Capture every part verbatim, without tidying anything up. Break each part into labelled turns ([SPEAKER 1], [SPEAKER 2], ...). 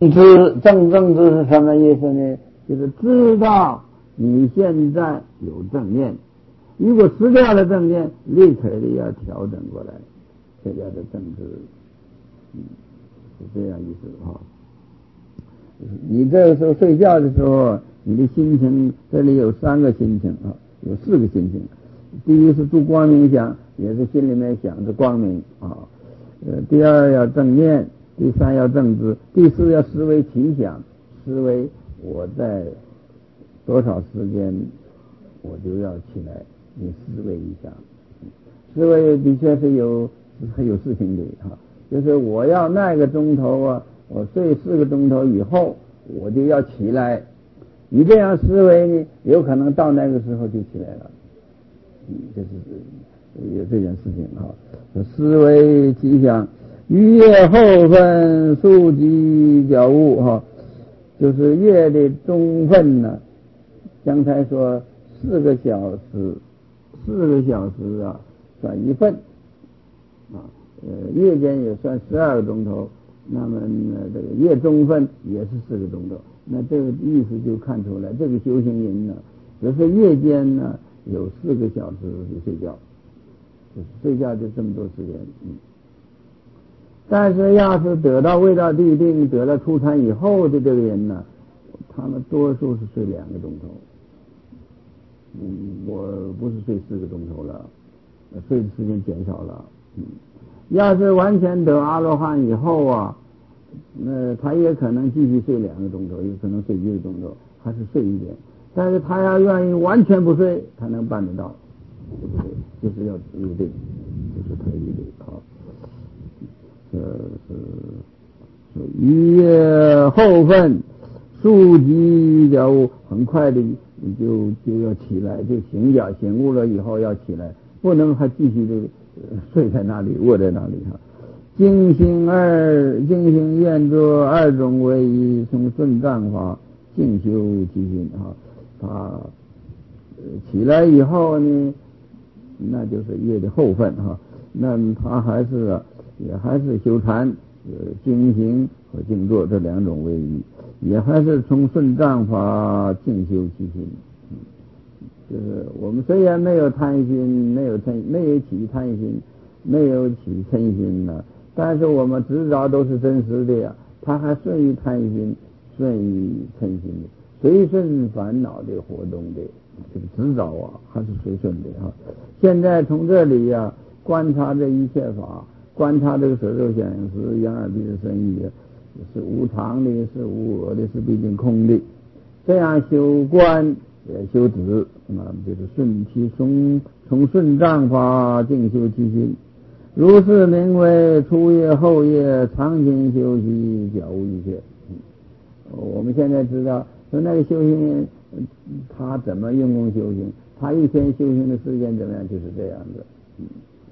[SPEAKER 1] 知正正知是什么意思呢？就是知道你现在有正念，如果失掉了正念，立刻的要调整过来，这叫做正知。嗯，是这样意思哈。你这个时候睡觉的时候，你的心情这里有三个心情啊，有四个心情。第一是住光明想，也是心里面想着光明啊。呃，第二要正念，第三要正知，第四要思维奇想，思维我在多少时间我就要起来，你思维一下。思维的确是有是有事情的哈，就是我要那个钟头啊，我睡四个钟头以后我就要起来，你这样思维呢，有可能到那个时候就起来了。嗯，这是有这件事情哈。思维奇想，于夜后分数及觉悟哈，就是夜的中分呢。刚才说四个小时，四个小时啊，算一份啊。呃，夜间也算十二个钟头，那么呢，这个夜中分也是四个钟头。那这个意思就看出来，这个修行人呢，就是夜间呢有四个小时就睡觉，就是睡觉就这么多时间。嗯。但是要是得到味道地定，得了初禅以后的这个人呢，他们多数是睡两个钟头。嗯，我不是睡四个钟头了，睡的时间减少了。嗯，要是完全得阿罗汉以后啊，那他也可能继续睡两个钟头，也可能睡一个钟头，还是睡一点。但是他要愿意完全不睡，他能办得到，对不对？就是要入定，就是他入定啊。这是一夜后分数及觉悟，很快的你就就要起来，就醒觉醒悟了以后要起来，不能还继续的、呃、睡在那里卧在那里哈。精行二精行愿作二种为一，从顺藏法静修其心哈。他、呃、起来以后呢，那就是夜的后分哈。那他还是、啊、也还是修禅，呃，精行和静坐这两种为一，也还是从顺藏法静修其心。嗯，就是我们虽然没有贪心，没有嗔，没有起贪心，没有起嗔心呢，但是我们执着都是真实的呀，它还顺于贪心，顺于嗔心的，随顺烦恼的活动的这个执着啊，还是随顺的哈。现在从这里呀、啊、观察这一切法，观察这个色受想行识眼耳鼻舌身意，是无常的，是无我的，是毕竟空的。这样修观也修止，那么就是顺其从从顺藏法静修其心，如是名为初夜后夜常勤修习觉悟一切。嗯，我们现在知道说那个修行人他怎么用功修行，他一天修行的时间怎么样，就是这样子。嗯，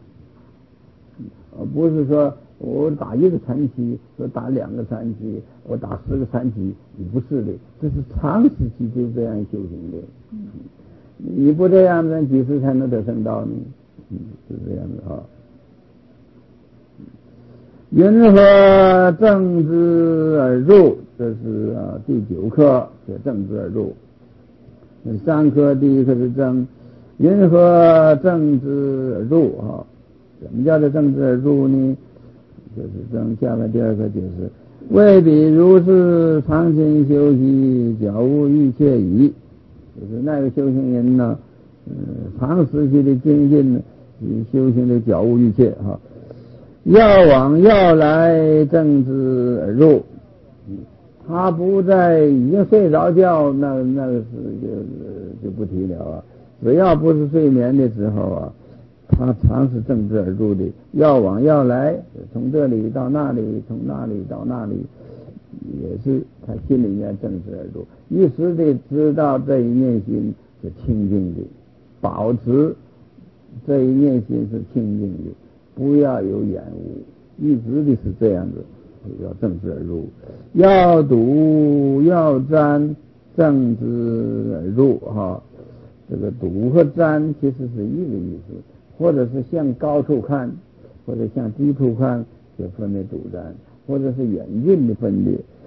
[SPEAKER 1] 不是说我打一个禅期，说打两个禅期，我打十个禅期，你不是的，这是长时期就这样修行的。嗯，你不这样子，几时才能得圣道呢？嗯，是这样的啊。云何正知而入？这是啊第九课，写正知而入。三课第一课是正，云何正知而入啊？什么叫做正知而入呢？就是正下面第二个解释，未彼如是常勤修习觉悟一切矣。就是那个修行人呢，呃，长时期的精进呢，以修行的觉悟一切哈。要往要来正知而入，他不在已经睡着觉，那那个是就就不提了啊。只要不是睡眠的时候啊，他常是正知而入的。要往要来，从这里到那里，从那里到那里，也是他心里面正知而入，一时的知道这一念心是清净的，保持这一念心是清净的，不要有染污，一直的是这样子，要正知而入。要读要瞻正知而入哈，这个读和瞻其实是一个意思，或者是向高处看，或者向低处看，就分别读瞻，或者是远近的分别。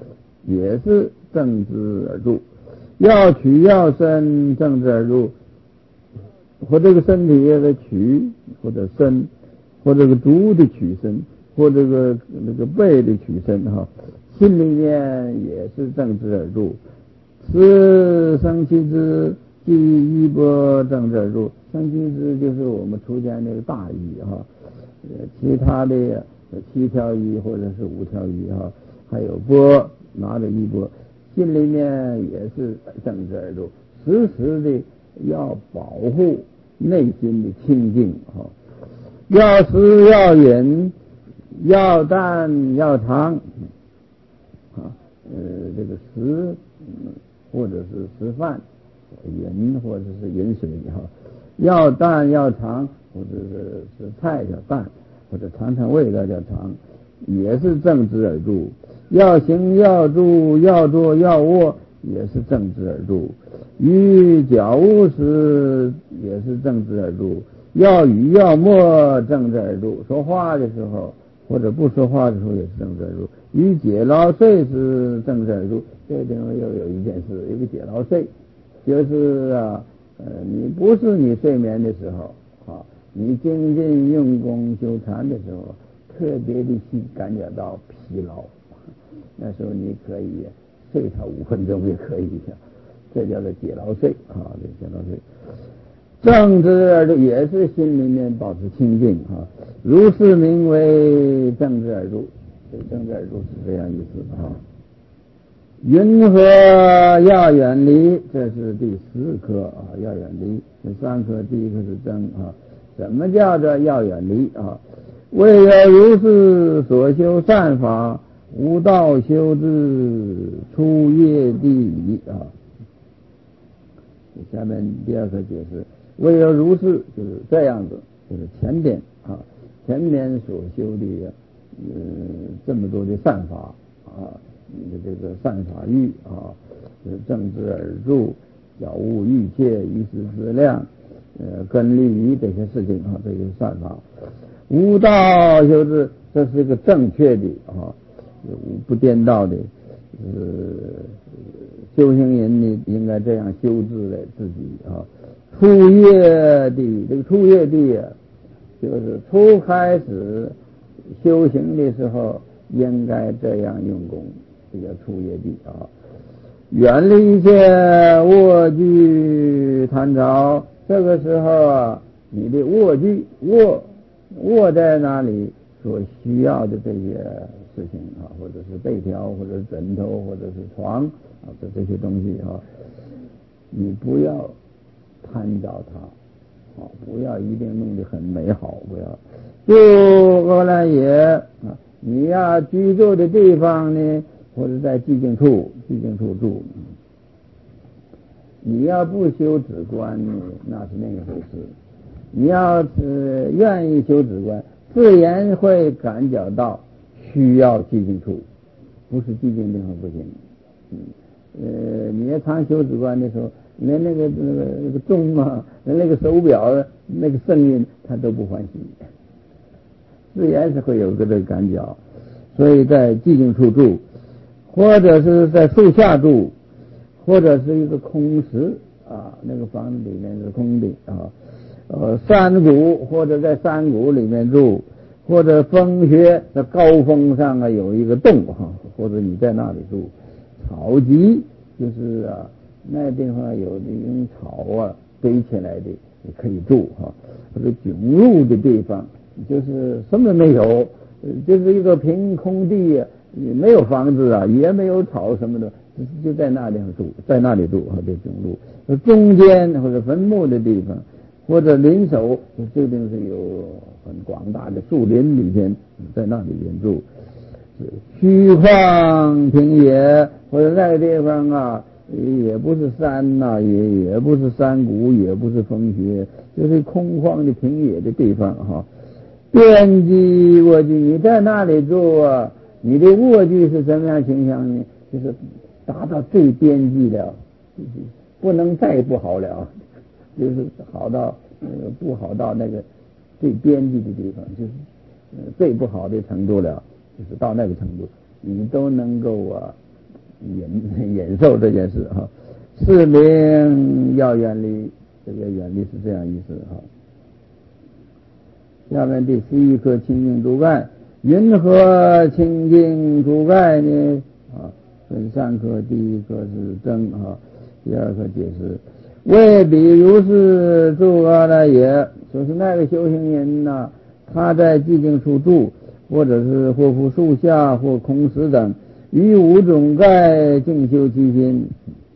[SPEAKER 1] 也是正之而住。要取要生，正之而入，或这个身体的取，或者身，或这个足的取身，或这个那个背的取身哈，心里面也是正之而入。此生其之，即一波正之而入。生其之就是我们出家那个大义哈，呃，其他的七条义或者是五条义哈，还有波拿着一波。心里面也是正之而入，时时的要保护内心的清净哈，要食要饮，要淡要长啊，呃，这个食或者是吃饭，饮或者是饮水哈，要淡要长，或者是吃菜要淡，或者尝尝味道叫长，也是正之而入。要行要住要坐要卧，也是正之而入。于脚务时也是正之而入。要语要默正之而入。说话的时候或者不说话的时候也是正之而入。于解劳睡时正之而入。这地方又有一件事，一个解劳睡，就是啊，呃，你不是你睡眠的时候啊，你精进用功修禅的时候，特别的去感觉到疲劳。那时候你可以睡他五分钟也可以，这叫做解劳睡啊，这解劳睡。正之而入也是心里面保持清净啊，如是名为正之而入。正之而入是这样意思啊。云何要远离？这是第十课啊，要远离。这三课第一个是正啊，什么叫做要远离啊？为有如是所修善法，无道修之，出业地矣啊。下面第二个解释，为有如是就是这样子，就是前边啊，前边所修的呃这么多的善法啊，你的这个善法欲啊，正之而入，了悟欲界，于是资量，呃，根利于这些事情啊，这些善法。无道修之，这是一个正确的啊，不颠倒的，呃，修行人呢应该这样修治了自己啊。出业地，这个出业地啊，就是初开始修行的时候应该这样用功，这叫出业地啊。远离一切卧具贪着，这个时候啊，你的卧具卧卧在那里所需要的这些事情啊，或者是被条，或者是枕头，或者是床啊，这这些东西啊，你不要贪着它啊，不要一定弄得很美好，不要。就阿赖耶啊，你要居住的地方呢，或者在寂静处，寂静处住。你要不修止观呢，那是另一回事。你要是愿意修止观，自然会感觉到需要寂静处，不是寂静地方不行。嗯，呃，你要常修止观的时候，连那个那个那个钟啊，连那个手表那个声音，他都不欢喜，自然是会有个这个感觉。所以在寂静处住，或者是在树下住，或者是一个空室啊，那个房子里面是空的啊。呃，山谷或者在山谷里面住，或者风穴在高峰上啊有一个洞哈，或者你在那里住。草集就是啊，那地方有那种草啊堆起来的，也可以住哈。或者迥入的地方，就是什么没有，就是一个凭空地，也没有房子啊，也没有草什么的，就在那地方住，在那里住哈，这迥入。中间或者坟墓的地方。或者林守，这定是有很广大的树林里边，在那里边住。虚旷平野，或者那个地方啊，也不是山呐、啊，也也不是山谷，也不是风穴，就是空旷的平野的地方哈。边际卧具，你在那里住啊，你的卧具是什么样形象呢？就是达到最边际了，不能再不好了。就是好到呃不好到那个最边际的地方，就是呃最不好的程度了，就是到那个程度，你都能够啊忍忍受这件事哈。是名要远离，这个远离是这样意思哈。下面第十一课清净诸盖，云何清净诸盖呢？啊，分三课，第一课是真哈，第二课解释。为比如是住阿赖耶，就是那个修行人呐、啊，他在寂静处住，或者是或复树下或空时等，于五种盖静修其心。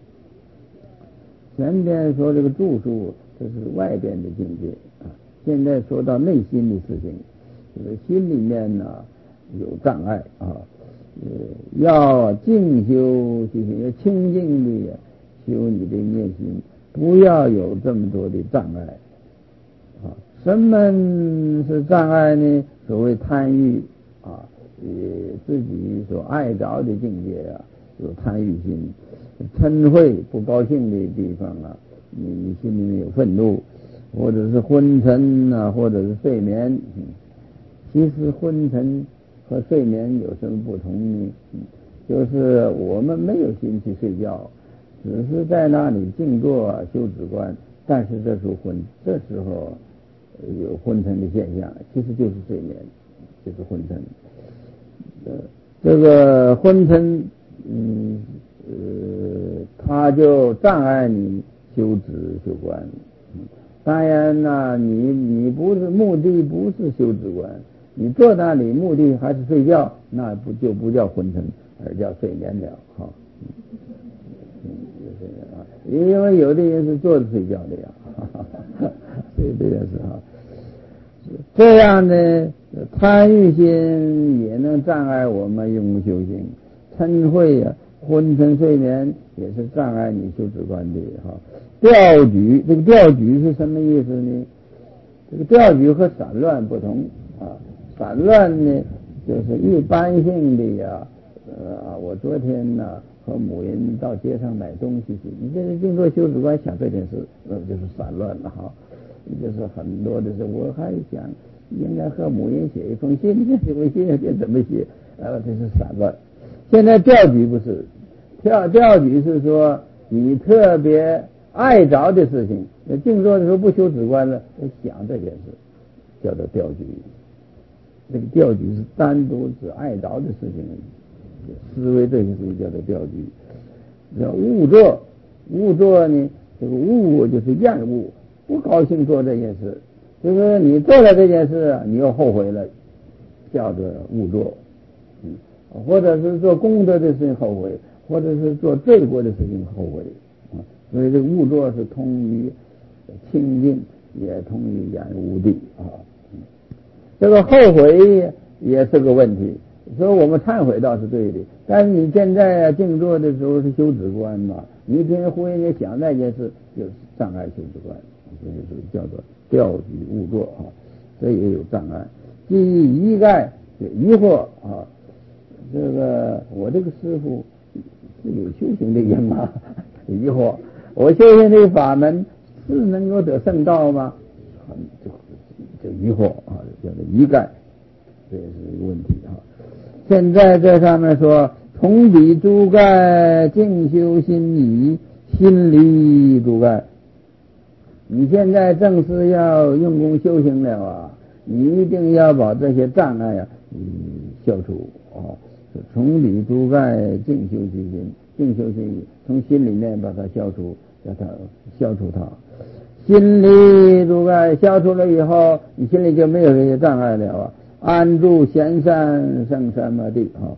[SPEAKER 1] 前边说这个住处，这是外边的境界啊。现在说到内心的事情，这个心里面呢有障碍啊，呃，要静修其心，要清净的修你的内心，不要有这么多的障碍啊。什么是障碍呢？所谓贪欲啊，呃，自己所爱着的境界啊，有贪欲心。嗔恚不高兴的地方啊，你心里面有愤怒，或者是昏沉啊，或者是睡眠。嗯、其实昏沉和睡眠有什么不同呢？嗯、就是我们没有心去睡觉，只是在那里静坐啊修止观，但是这时候昏，这时候有昏沉的现象，其实就是睡眠，就是昏沉。呃，这个昏沉，嗯。呃，他就障碍你修止修观。当然呢，你你不是目的不是修止观，你坐那里目的还是睡觉，那不就不叫昏沉，而叫睡眠了哈。嗯，因为有的人是坐着睡觉的呀，哈哈，所以这件事哈。这样呢，贪欲心也能障碍我们用修行，嗔恚呀。昏沉睡眠也是障碍你修止观的哈。调举，这个调举是什么意思呢？这个调举和散乱不同啊。散乱呢，就是一般性的呀。呃，我昨天呢和母人到街上买东西去，你这是静坐修止观想这件事，那就是散乱了哈。就是很多的时候，我还想应该和母人写一封信，这封信这怎么写？呃，这是散乱。现在调举不是，调调举是说你特别爱着的事情，静坐的时候不修止观了，想这件事，叫做调举。这个调举是单独是爱着的事情，思维这些事情叫做调举。叫误坐，误坐呢，这个误就是厌恶，不高兴做这件事，就是你做了这件事，你又后悔了，叫做误坐。嗯，或者是做功德的事情后悔，或者是做罪过的事情后悔啊。所以这个误坐是通于清净，也通于眼无地啊。这个后悔也是个问题，所以我们忏悔倒是对的，但是你现在静坐的时候是修止观嘛，你天忽然间想那件事，就是障碍修止观，所以是叫做调举误坐啊，这也有障碍。基于一概疑惑啊。这个我这个师傅是有修行的人吗？疑惑，我修行这个法门是能够得圣道吗？就就疑惑啊，叫做疑概，这也是一个问题啊。现在这上面说，同比诸盖静修心理，心离诸盖。你现在正是要用功修行了啊，你一定要把这些障碍啊，嗯，消除啊。从理诸盖静修其心，静修其心，从心里面把它消除，把它消除它。心里诸盖消除了以后，你心里就没有这些障碍了啊。安住闲善胜三摩地啊。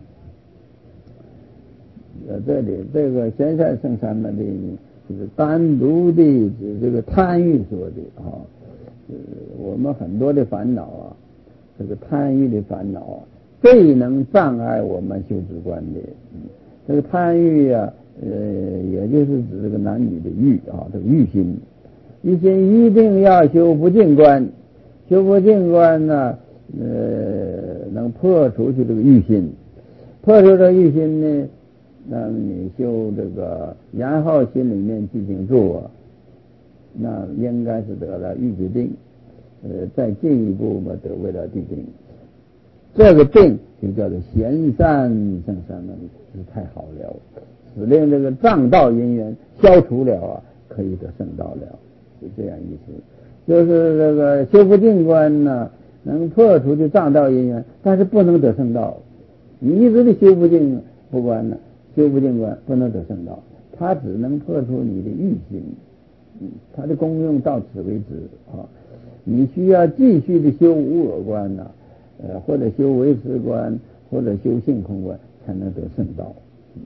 [SPEAKER 1] 呃，这里这个闲善胜三摩地呢，就是单独的指这个贪欲说的啊。呃，我们很多的烦恼啊，这个贪欲的烦恼啊，最能障碍我们修止观的。嗯，这个贪欲啊，呃，也就是指这个男女的欲啊，这个欲心，欲心一定要修不净观，修不净观呢，呃，能破除去这个欲心，破除这个欲心呢，那你修这个，然后心里面寂静住啊，那应该是得了欲界定，呃，再进一步嘛，得为了地定。这个定就叫做闲善胜三摩地，是太好了。 使令这个障道因缘消除了啊，可以得圣道了，是这样意思。就是这个修福净观呢，能破除的障道因缘，但是不能得圣道。你一直的修福净不观呢，修福净观不能得圣道，它只能破除你的欲心，嗯，它的功用到此为止啊。你需要继续的修无我观呢、啊，呃，或者修唯识观，或者修性空观，才能得圣道。嗯、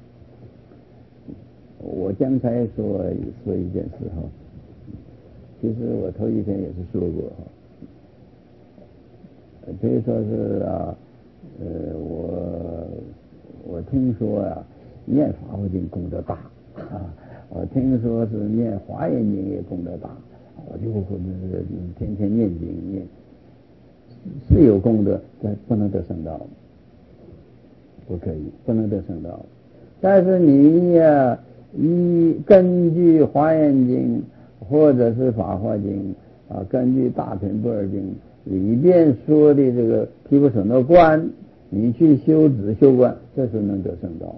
[SPEAKER 1] 我刚才说说一件事哈。其实我头一天也是说过哈，可以说是啊，呃，我我听说啊，念法华经功德大啊，我听说是念华严经也功德大，我就天天念经念，是有功德，但不能得圣道，不可以，不能得圣道。但是你呀、啊，依根据华严经。或者是法华经啊，根据大品般若经里边说的这个毗婆舍那观，你去修止修观，这是能得圣道。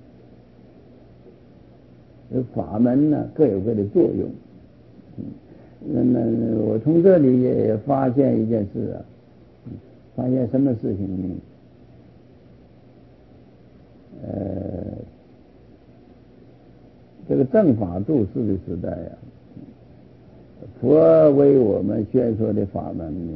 [SPEAKER 1] 法门呢各有各的作用。嗯，那我从这里也发现一件事啊，发现什么事情呢？呃，这个正法住世的时代啊。佛为我们宣说的法门呢，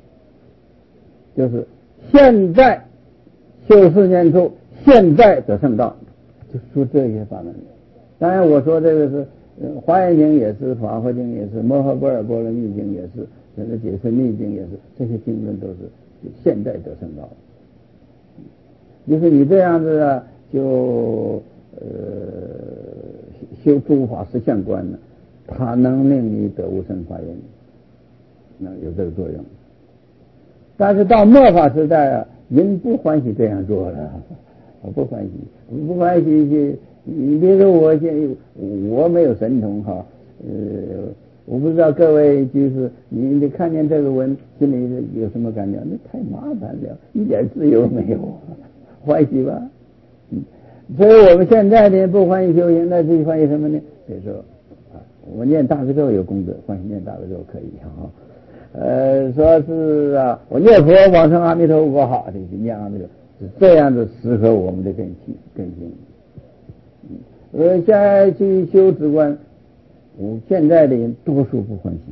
[SPEAKER 1] 就是现在修四念处，现在得圣道，就说这些法门。当然我说这个是华严经也是，法华经也是，摩诃般若波罗蜜经也是，这个解释密经也是，这些经论都是现在得圣道。就是你这样子啊，就呃修诸法实相观呢，它能令你得无生法忍，那有这个作用。但是到末法时代啊，人不欢喜这样做了，我不欢喜，不欢喜去。你别说我现我没有神通哈，呃，我不知道各位就是你你看见这个文，心里有什么感觉？那太麻烦了，一点自由没有，欢喜吧？嗯，所以我们现在呢不欢喜修行，那是欢喜什么呢？比如说。我念大悲咒有功德，欢喜念大悲咒可以哈。呃，说是啊，我念佛往生阿弥陀佛好，这是念阿弥陀佛，是这样子适合我们的根性根性。嗯，呃，再去修止观，我现在的人多数不欢喜，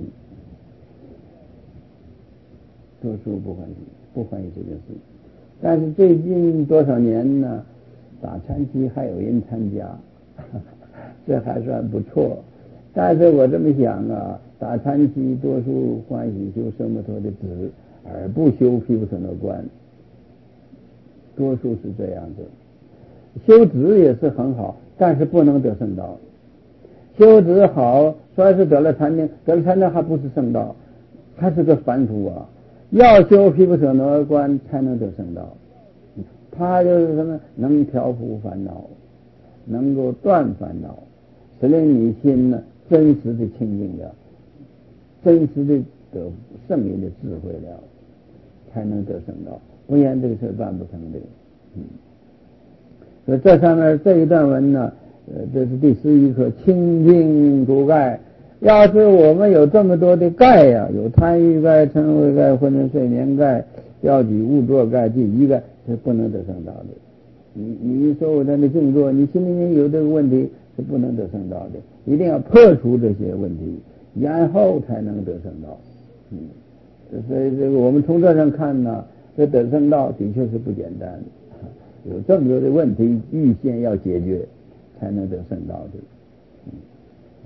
[SPEAKER 1] 多数不欢喜，不欢喜这件事。但是最近多少年呢，打禅期还有人参加，这还算不错。但是我这么想啊，打禅期多数欢喜修奢摩他的止，而不修毗婆舍那观，多数是这样子。修止也是很好，但是不能得圣道。修止好，说是得了禅定，得了禅定还不是圣道，还是个凡夫啊。要修毗婆舍那观才能得圣道。他就是什么？能调伏烦恼，能够断烦恼，使令你心呢真实的清净了，真实的得圣明的智慧了，才能得圣道，不然这个事办不成的。嗯，所以这上面这一段文呢，呃，这是第十一课，清净除盖。要是我们有这么多的盖呀、啊，有贪欲盖、嗔恚盖、昏沉睡眠盖、调举误作盖、第一盖，是不能得圣道的。你你说我在那静坐，你心里面有这个问题，是不能得圣道的。一定要破除这些问题，然后才能得圣道。嗯，所以这个我们从这上看呢，这得圣道的确是不简单的，有这么多的问题预先要解决，才能得圣道的。嗯，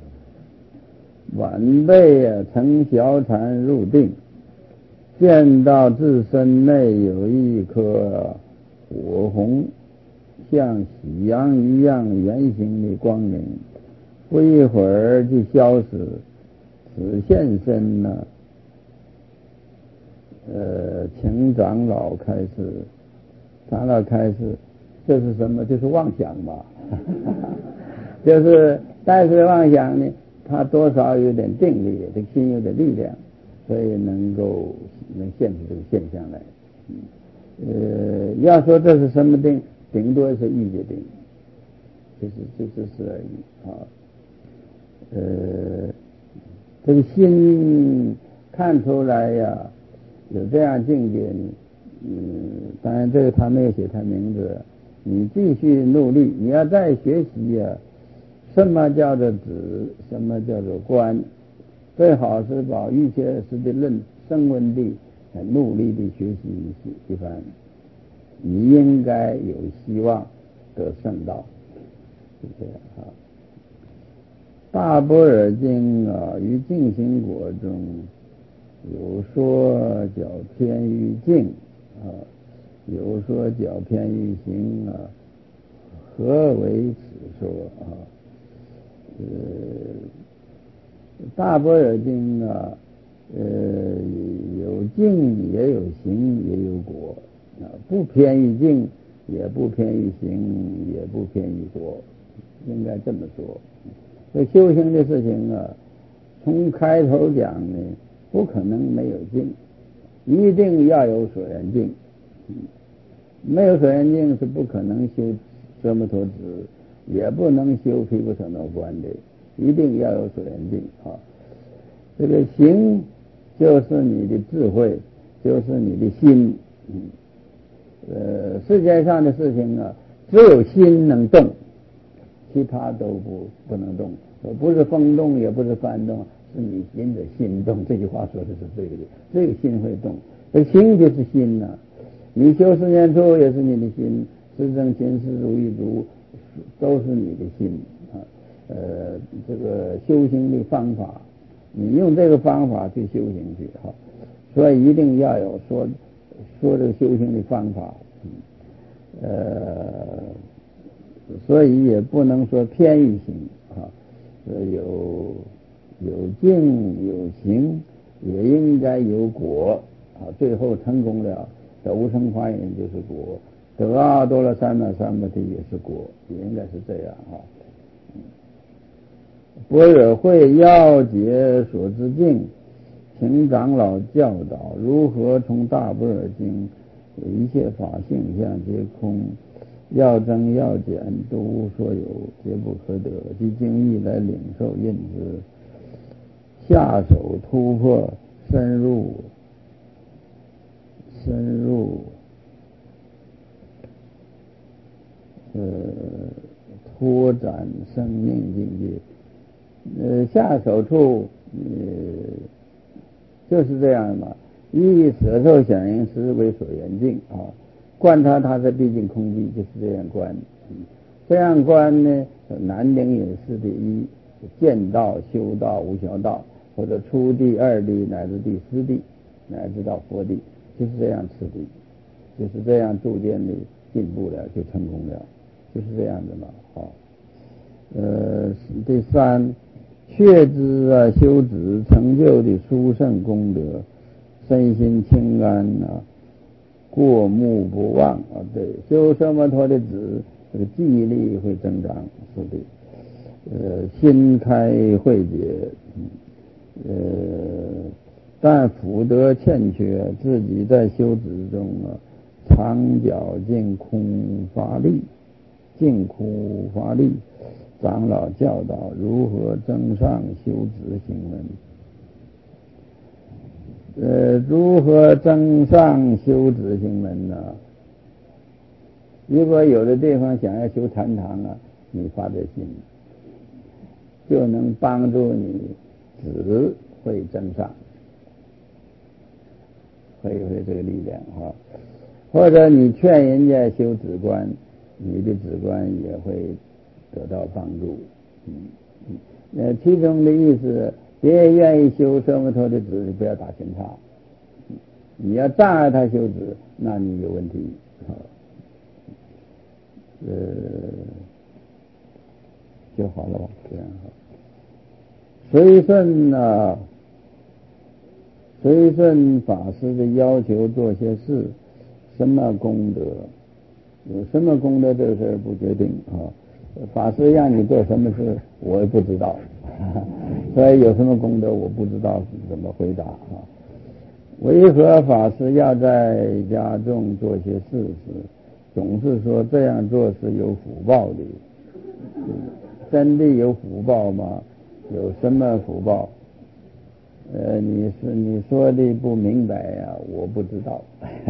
[SPEAKER 1] 晚辈啊，乘小禅入定，见到自身内有一颗火红，像喜阳一样圆形的光明，不一会儿就消失。此现身呢，呃，请长老开示。长老开示，这是什么？就是妄想吧。就是，但是妄想呢，它多少有点定力，这个心有点力量，所以能够能现出这个现象来。嗯，呃，要说这是什么定，顶多是意界定。 就是就这事而已啊。呃，这个心看出来呀，有这样境界呢，嗯，当然这个他没有写他名字，你继续努力，你要再学习呀，什么叫做止，什么叫做观，最好是把预切实的论声闻地努力的学习一番，你应该有希望得圣道，是这样啊。大般若经啊，于净行果中有说较偏于净啊，有说较偏于行啊，何为此说啊？呃，大般若经啊，呃，有净也有行也有果啊，不偏于净，也不偏于行，也不偏于果，应该这么说。这修行的事情啊，从开头讲呢，不可能没有净，一定要有所缘净，没有所缘净是不可能修奢摩陀止，也不能修毗婆舍那观的，一定要有所缘净啊。这个行就是你的智慧，就是你的心，嗯，呃，世界上的事情啊，只有心能动，其他都不不能动，不是风动，也不是幡动，是你心的心动。这句话说的是对的，这个心会动，这行就是心呐、啊。你修四念处也是你的心，四正勤四如意足都是你的心啊。呃，这个修行的方法，你用这个方法去修行去哈，所以一定要有说说这个修行的方法，呃。所以也不能说偏于行啊，有有净有行，也应该有果啊。最后成功了，得无生法忍就是果，得阿多罗三藐三菩提也是果，也应该是这样啊。般若会要解所知境，请长老教导如何从大般若经一切法性相皆空，要增要减都无所有，皆不可得，即经义来领受印之，下手突破，深入深入呃拓展生命境界。呃，下手处呃就是这样嘛，以色受想行识为所缘境啊，观察它是毕竟空寂，就是这样观。这样观呢，南顶隐士的一见道、修道、无小道，或者初地、二地乃至第四地，乃至到佛地，就是这样次第，就是这样逐渐的进步了，就成功了，就是这样的嘛。好，呃，第三，确知啊，修止成就的殊胜功德，身心清安啊，过目不忘啊。对，修奢摩陀的止，这个记忆力会增长，是的。呃，心开慧解，呃，但福德欠缺，自己在修止中啊，常绞尽空乏力，尽苦乏力。长老教导如何增上修止行门。呃，如何增上修止行门呢？如果有的地方想要修禅堂啊，你发这心，就能帮助你止会增上，会有这个力量啊。或者你劝人家修止观，你的止观也会得到帮助。嗯嗯，呃，其中的意思，别人愿意修奢摩陀的止，不要打拳叉。你要障碍他修止，那你有问题。好，呃，就好了吧，这样好。随顺啊，随顺法师的要求做些事，什么功德，有什么功德这个事儿不决定啊。法师让你做什么事，我也不知道，所以有什么功德我不知道怎么回答啊。为何法师要在家中做些事时，总是说这样做是有福报的？ 真的有福报吗？有什么福报？呃，你是你说的不明白呀、啊，我不知道。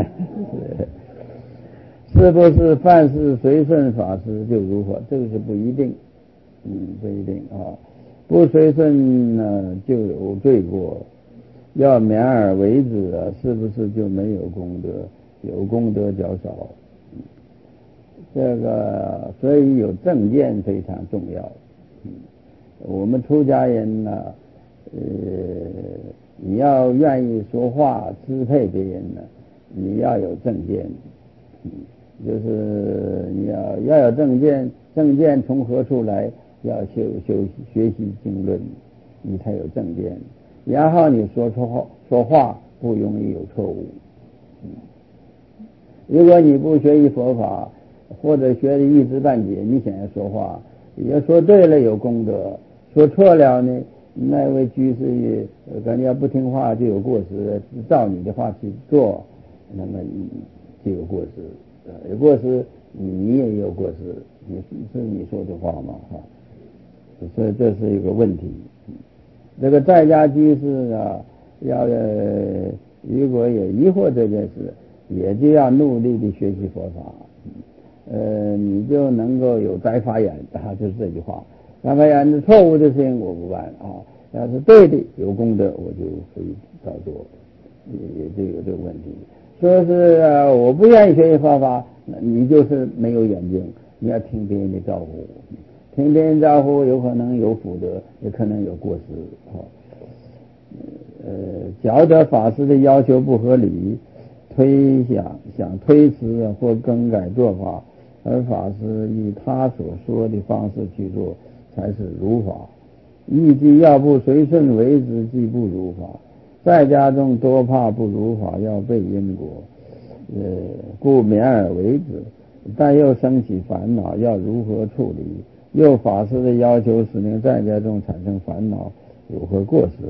[SPEAKER 1] 是不是凡事随顺法师就如何？这个是不一定，嗯，不一定啊。不随顺呢，就有罪过。要勉而为之啊，是不是就没有功德？有功德较少。这个所以有正见非常重要。嗯，我们出家人呢，呃，你要愿意说话支配别人呢，你要有正见。嗯，就是你要要有正见，正见从何处来？要修修学习经论，你才有正见。然后你说说话说话不容易有错误。嗯，如果你不学习佛法，或者学的一知半解，你想要说话，要说对了有功德，说错了呢，那位居士也感觉不听话就有过失，照你的话去做，那么就有过失。有过失，你也有过失，你是你说的话嘛，哈，所以这是一个问题。这个在家居士啊，要呃，如果有疑惑这件事，也就要努力的学习佛法，呃，你就能够有摘法眼啊，就是这句话。摘法眼是错误的事情我不办啊，要是对的有功德我就可以照做，也就有这个问题。说是、啊、我不愿意学习佛法，你就是没有眼睛，你要听别人的招呼，听别人招呼有可能有福德，也可能有过失。哦，呃，觉得法师的要求不合理，推想想推迟或更改做法，而法师以他所说的方式去做，才是如法。意即要不随顺为之，即不如法。在家中多怕不如法，要背因果，呃，故勉而为之，但又生起烦恼，要如何处理？又法师的要求使令在家中产生烦恼，有何过失？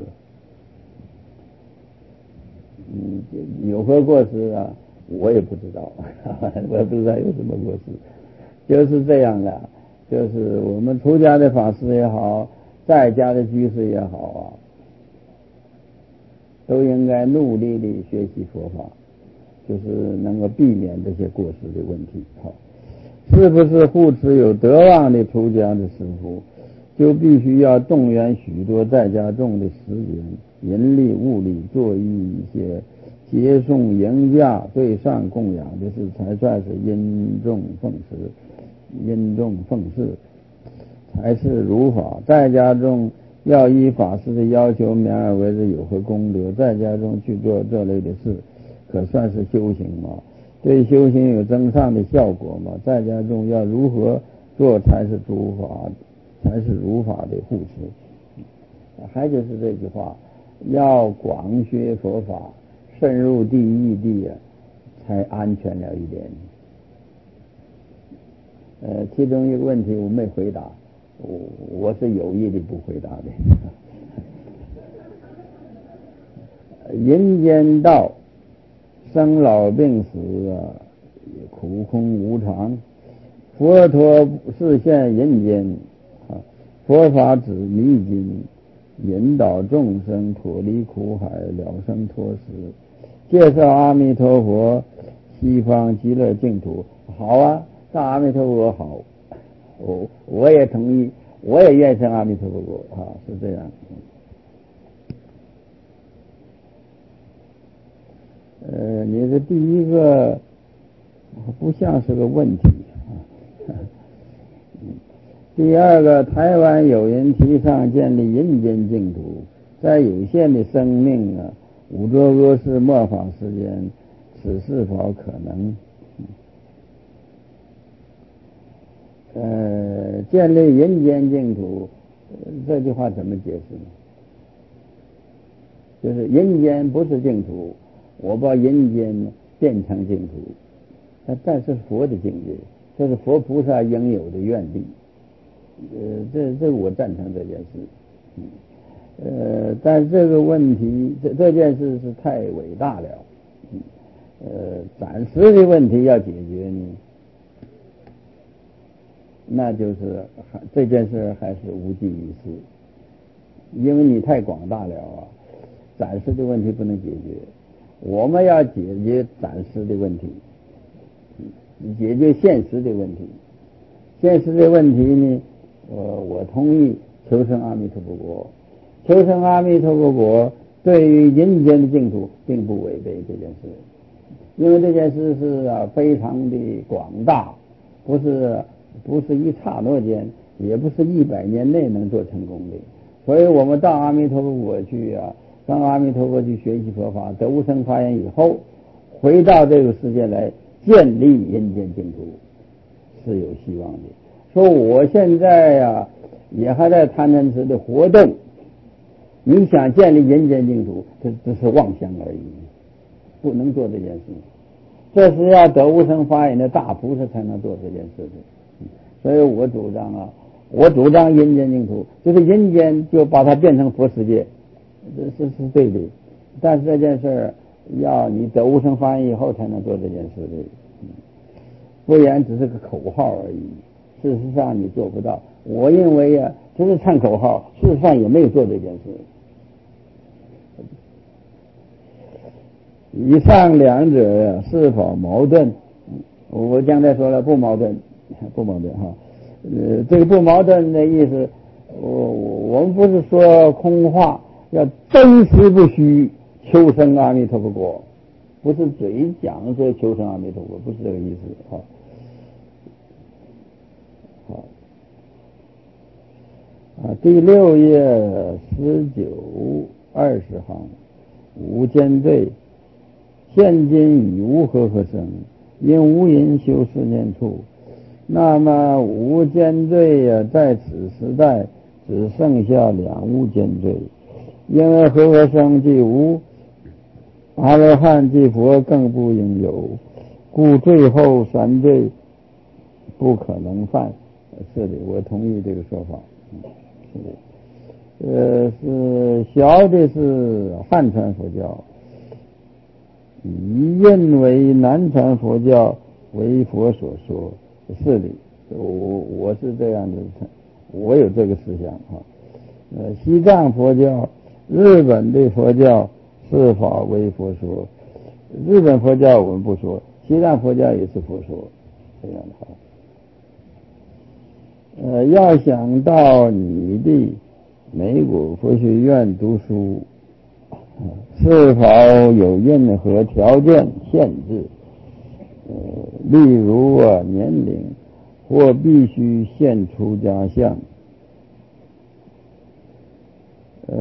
[SPEAKER 1] 嗯，有何过失啊？我也不知道，我也不知道有什么过失。就是这样的，就是我们出家的法师也好，在家的居士也好啊，都应该努力的学习佛法，就是能够避免这些过失的问题。好，是不是护持有德望的出家的师父，就必须要动员许多在家众的时间、人力、物力，做一些接送迎驾、对上供养的事，才算是因重奉持，因重奉事，才是如法。在家中要依法师的要求勉而为之，有何功德？在家中去做这类的事，可算是修行吗？对修行有增上的效果吗？在家中要如何做才是如法，才是如法的护持？还就是这句话，要广学佛法，深入地义地啊，才安全了一点。呃，其中一个问题我没回答，我我是有意的不回答的。人间道，生老病死啊，苦空无常。佛陀示现人间啊，佛法指迷津，引导众生脱离苦海，了生脱死，介绍阿弥陀佛西方极乐净土。好啊，上阿弥陀佛好，我我也同意，我也愿生阿弥陀佛国啊，是这样。呃，你的第一个不像是个问题啊。第二个，台湾有人提倡建立人间净土，在有限的生命啊，五浊恶世末法时间，此是否可能？呃，建立人间净土，这句话怎么解释呢？就是人间不是净土，我把人间变成净土，但但是佛的境界，这是佛菩萨应有的愿力。呃，这这我赞成这件事。嗯，呃，但这个问题，这这件事是太伟大了。嗯，呃，暂时的问题要解决呢， 那就是这件事还是无济于事，因为你太广大了啊，暂时的问题不能解决。我们要解决暂时的问题，解决现实的问题。现实的问题呢，呃，我同意求生阿弥陀佛国，求生阿弥陀佛国对于人间的净土并不违背这件事，因为这件事是啊非常的广大，不是不是一刹那间，也不是一百年内能做成功的。所以我们到阿弥陀佛国去啊，到阿弥陀佛去学习佛法，得无生发愿以后，回到这个世界来建立人间净土是有希望的。说我现在呀、啊、也还在贪嗔痴的活动，你想建立人间净土，这只是妄想而已，不能做这件事。这是要得无生发愿的大菩萨才能做这件事的。所以我主张啊，我主张人间净土，就是人间就把它变成佛世界，这是是对的。但是这件事要你得无生发愿以后才能做这件事的，不然只是个口号而已。事实上你做不到。我认为啊，只是唱口号，事实上也没有做这件事。以上两者是否矛盾？我刚才说了不矛盾，不矛盾哈。呃，这个不矛盾的意思，我我们不是说空话，要真实不虚，求生阿弥陀佛国，不是嘴讲说求生阿弥陀佛，不是这个意思哈。好，啊，第六页十九二十行，无间罪。现今已无和合生，因无因修四念处。那么无间罪呀、啊，在此时代只剩下两无间罪，因为和合生既无，阿罗汉即佛更不应有，故最后三罪不可能犯。是的，我同意这个说法。是的，呃，是小的是汉传佛教，以认为南传佛教为佛所说。是的，我我是这样的，我有这个思想啊。呃，西藏佛教、日本的佛教是法为佛说，日本佛教我们不说，西藏佛教也是佛说，这样的话。呃，要想到你的美国佛学院读书，是否有任何条件限制？呃，例如啊，年龄或必须现出家相。呃，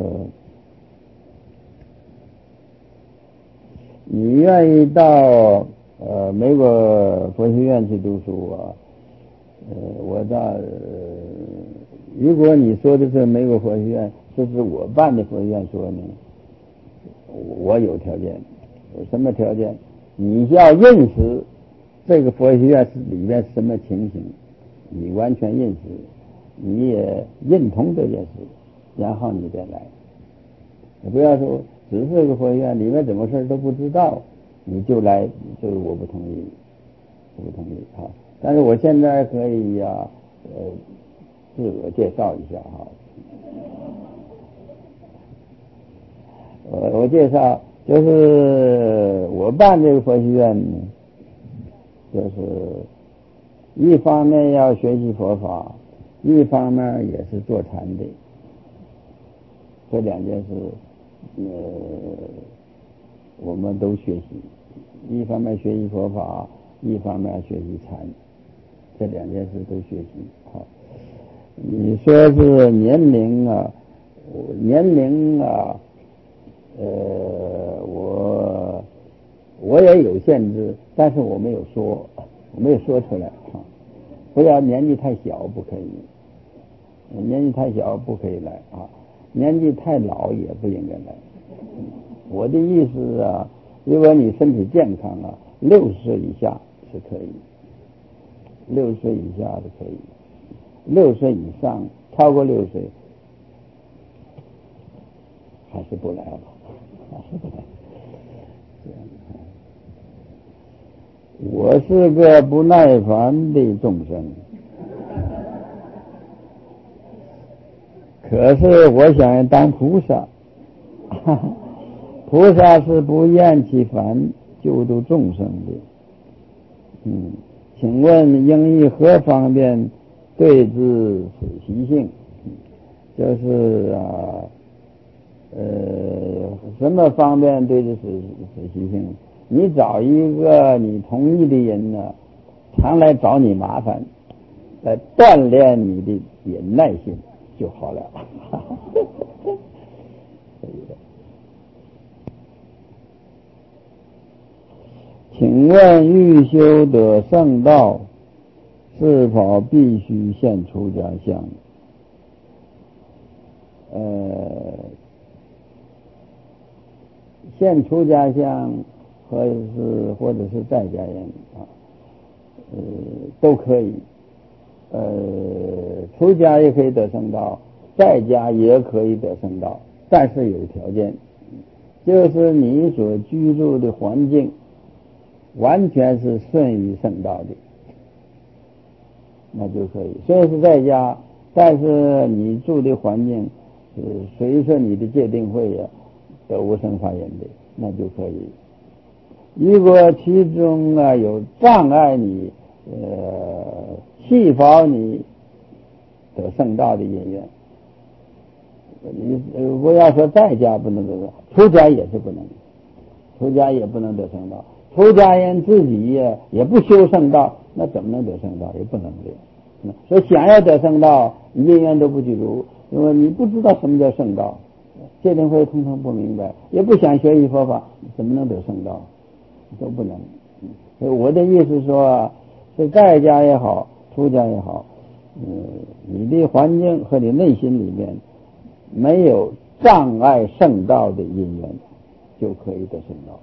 [SPEAKER 1] 你愿意到呃美国佛学院去读书啊？呃，我到、呃，如果你说的是美国佛学院，这是我办的佛学院说呢，我有条件。有什么条件？你要认识这个佛学院是里面什么情形，你完全认识，你也认同这件事，然后你再来。你不要说只是个佛学院里面怎么事都不知道，你就来，这个我不同意，我不同意啊。但是我现在可以呀、啊，呃，自我介绍一下哈。我我介绍就是我办这个佛学院呢，就是一方面要学习佛法，一方面也是坐禅的，这两件事，呃，我们都学习。一方面学习佛法，一方面学习禅，这两件事都学习。好，你说是年龄啊，年龄啊，呃，我我也有限制，但是我没有说，我没有说出来啊。不要年纪太小不可以，年纪太小不可以来啊，年纪太老也不应该来。我的意思啊，如果你身体健康啊，六十岁以下是可以，六十岁以下是可以，六十岁以上超过六十岁还是不来了，还是不来。我是个不耐烦的众生， 可是我想当菩萨，菩萨是不厌其烦救度众生的。嗯，请问应以何方面对治此习性？就是啊，呃，什么方面对治此此习性？你找一个你同意的人呢，常来找你麻烦，来锻炼你的忍耐性就好了。请问欲修得圣道，是否必须现出家相？呃，现出家相，或者是或者是在家人啊，呃，都可以。呃，出家也可以得圣道，在家也可以得圣道，但是有条件，就是你所居住的环境完全是顺于圣道的，那就可以。虽然是在家，但是你住的环境是随着你的戒定慧呀，得无生法忍的，那就可以。如果其中啊有障碍你，呃，细胞你得圣道的因缘，你不要说在家不能得，出家也是不能，出家也不能得圣道。出家人自己也也不修圣道，那怎么能得圣道？也不能的。所以想要得圣道，因缘都不具足，因为你不知道什么叫圣道，戒定慧通通不明白，也不想学习佛法，怎么能得圣道？都不能。所以我的意思说，是在家也好，出家也好，嗯，你的环境和你内心里面没有障碍圣道的因缘，就可以得圣道。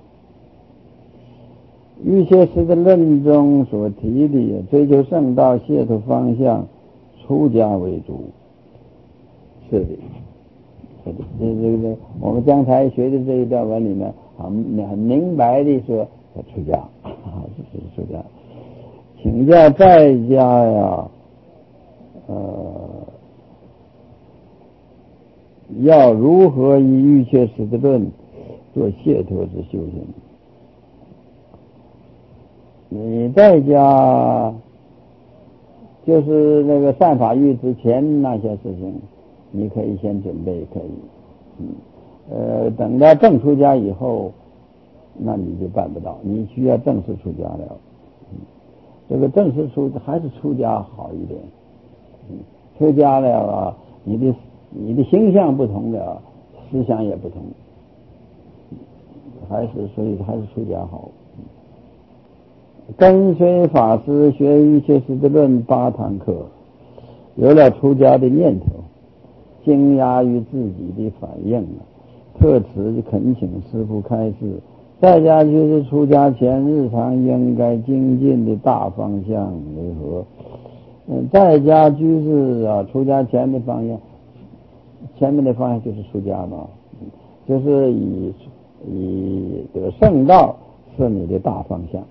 [SPEAKER 1] 瑜伽师的论中所提的追求圣道解脱方向，出家为主，是的，是的，这这个我们刚才学的这一段文里面，很很明白的说出家，是出家。请教在家呀，呃，要如何以瑜伽师的论做解脱之修行？你在家就是那个善法欲之前那些事情，你可以先准备，可以，嗯，呃，等到正出家以后，那你就办不到，你需要正式出家了。嗯，这个正式出还是出家好一点。嗯，出家了啊，你的你的形象不同了，思想也不同，还是所以还是出家好。跟随法师学瑜伽师的论八堂课，有了出家的念头，惊讶于自己的反应，特此恳请师父开示，在家就是出家前日常应该精进的大方向为何？嗯，在家居士啊，出家前的方向，前面的方向就是出家嘛，就是以以得圣道是你的大方向。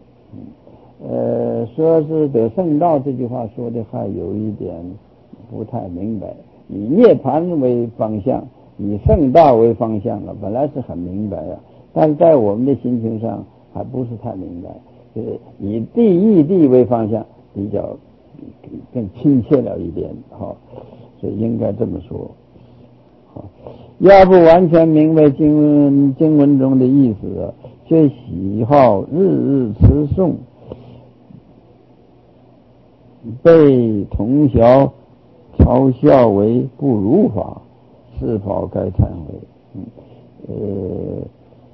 [SPEAKER 1] 呃，说是得圣道这句话说的还有一点不太明白，以涅槃为方向，以圣道为方向啊，本来是很明白啊，但是在我们的心情上还不是太明白，就是以地义地为方向比较更亲切了一点，好，所以应该这么说。好，要不完全明白经文经文中的意思啊，却喜好日日持诵，被同学嘲笑为不如法，是否该忏悔？嗯，呃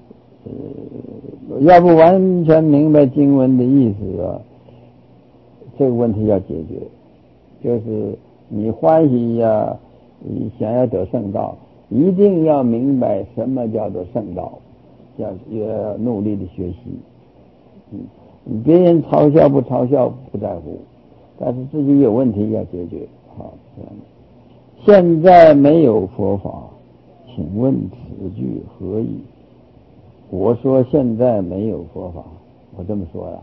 [SPEAKER 1] 呃，要不完全明白经文的意思啊，这个问题要解决，就是你欢喜呀、啊，你想要得圣道，一定要明白什么叫做圣道，要要努力的学习。嗯，别人嘲笑不嘲笑不在乎，但是自己有问题要解决。好，这样。现在没有佛法，请问此句何意？我说现在没有佛法，我这么说呀。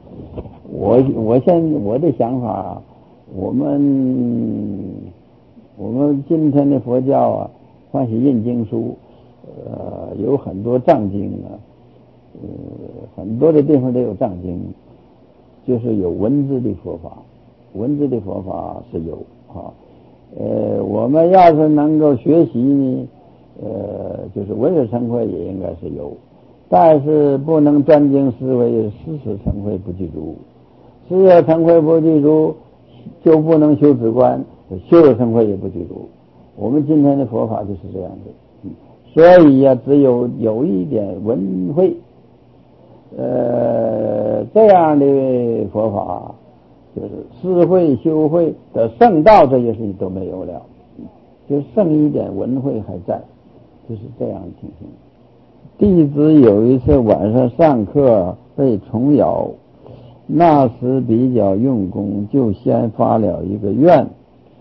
[SPEAKER 1] 我我现我的想法，我们我们今天的佛教啊，凡是印经书，呃，有很多藏经啊，呃，很多的地方都有藏经，就是有文字的佛法，文字的佛法是有啊。呃，我们要是能够学习呢，呃，就是文史成慧也应该是有，但是不能专精思维，事实成慧不具足，事实成慧不具足，就不能修止观，修了成慧也不具足。我们今天的佛法就是这样的，嗯、所以呀、啊，只有有一点文慧，呃，这样的佛法。就是智慧修慧的圣道这些事情都没有了，就剩一点文慧还在，就是这样的情形。弟子有一次晚上上课被虫咬，那时比较用功，就先发了一个愿，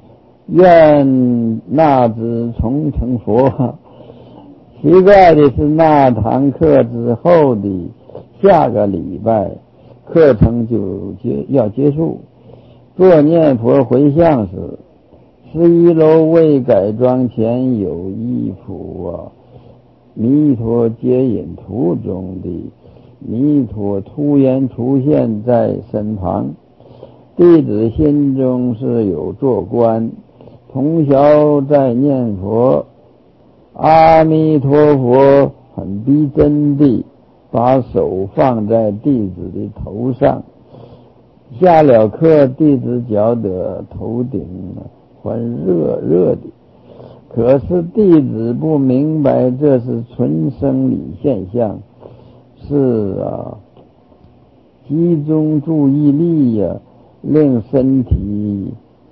[SPEAKER 1] 愿那只虫成佛。奇怪的是，那堂课之后的下个礼拜课程就结要结束，做念佛回向时，十一楼未改装前有一幅啊弥陀接引图中的弥陀突然出现在身旁，弟子心中是有做观，从小在念佛，阿弥陀佛很逼真地把手放在弟子的头上，下了课，弟子觉得头顶还热热的，可是弟子不明白这是纯生理现象，是啊，集中注意力呀、啊，令身体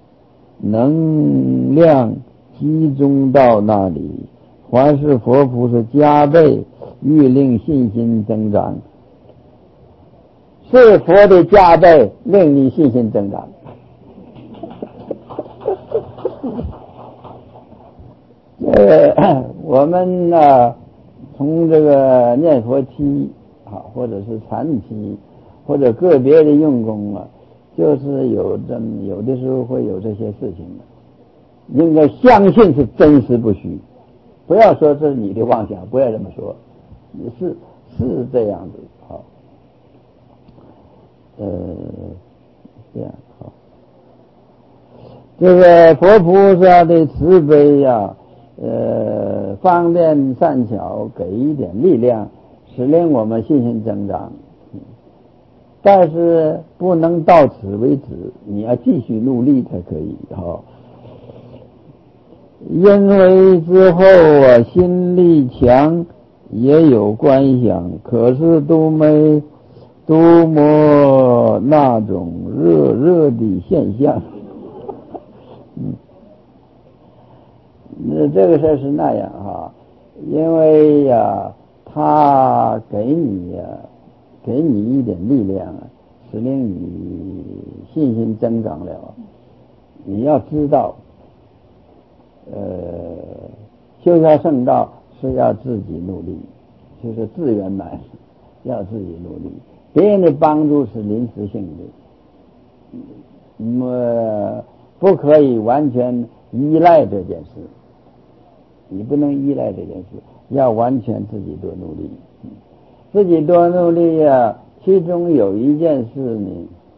[SPEAKER 1] 能量集中到那里。凡是佛菩萨加倍，欲令信心增长，是佛的加倍令你信心增长。呃，我们呢、啊，从这个念佛期啊，或者是禅期，或者个别的用功啊，就是有这有的时候会有这些事情的，应该相信是真实不虚。不要说这是你的妄想，不要这么说，是是这样子，好，呃，这样好。这个佛菩萨的慈悲呀、啊，呃，方便善巧，给一点力量，使令我们信心增长。但是不能到此为止，你要继续努力才可以哈。因为之后啊，心力强也有观想，可是都没多么那种热热的现象。嗯，那这个事是那样哈，因为呀、啊，他给你呀、啊，给你一点力量啊，使令你信心增长了。你要知道。呃，修下圣道是要自己努力，就是自圆满，要自己努力。别人的帮助是临时性的，嗯、呃，不可以完全依赖这件事。你不能依赖这件事，要完全自己多努力。自己多努力啊，其中有一件事呢。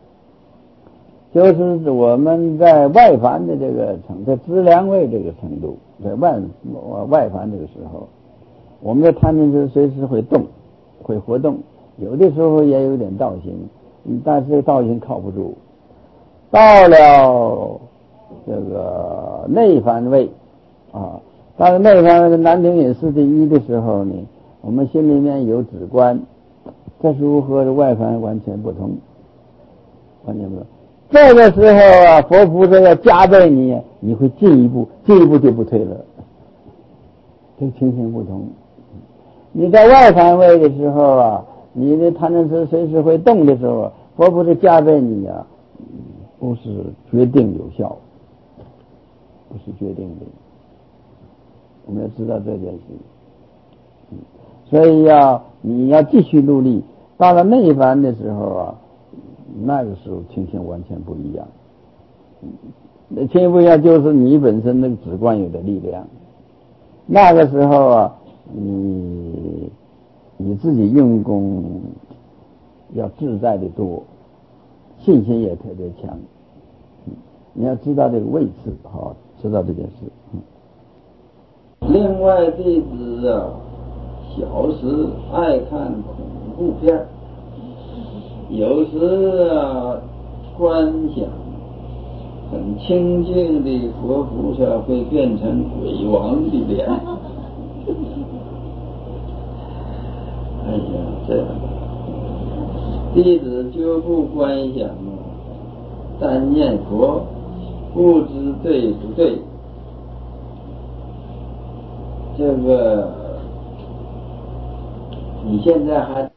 [SPEAKER 1] 就是我们在外凡的这个程度，在资粮位这个程度，在外外凡这个时候，我们的贪嗔痴随时会动，会活动，有的时候也有点道心，但是这个道心靠不住。到了这个内凡位啊，到了内凡位南平隐寺第一的时候呢，我们心里面有止观，这时候和外凡完全不同，完全不同。这个时候啊，佛菩萨要加倍你，你会进一步，进一步就不退了。这个情形不同。你在外凡位的时候啊，你的贪嗔痴随时会动的时候，佛菩萨加倍你啊，不是决定有效，不是决定的。我们要知道这件事。嗯，所以要你要继续努力。到了内凡的时候啊。那个时候情形完全不一样， 天赋要就是你本身那个直观有的力量。那个时候啊，你你自己用功要自在的多，信心也特别强。你要知道这个位置，好，知道这件事。
[SPEAKER 2] 另外，弟子啊，小时爱看恐怖片，有时啊观想很清净的佛菩萨会变成鬼王的脸。哎呀，这样弟子就不观想了，但念佛，不知对不对。这个你现在还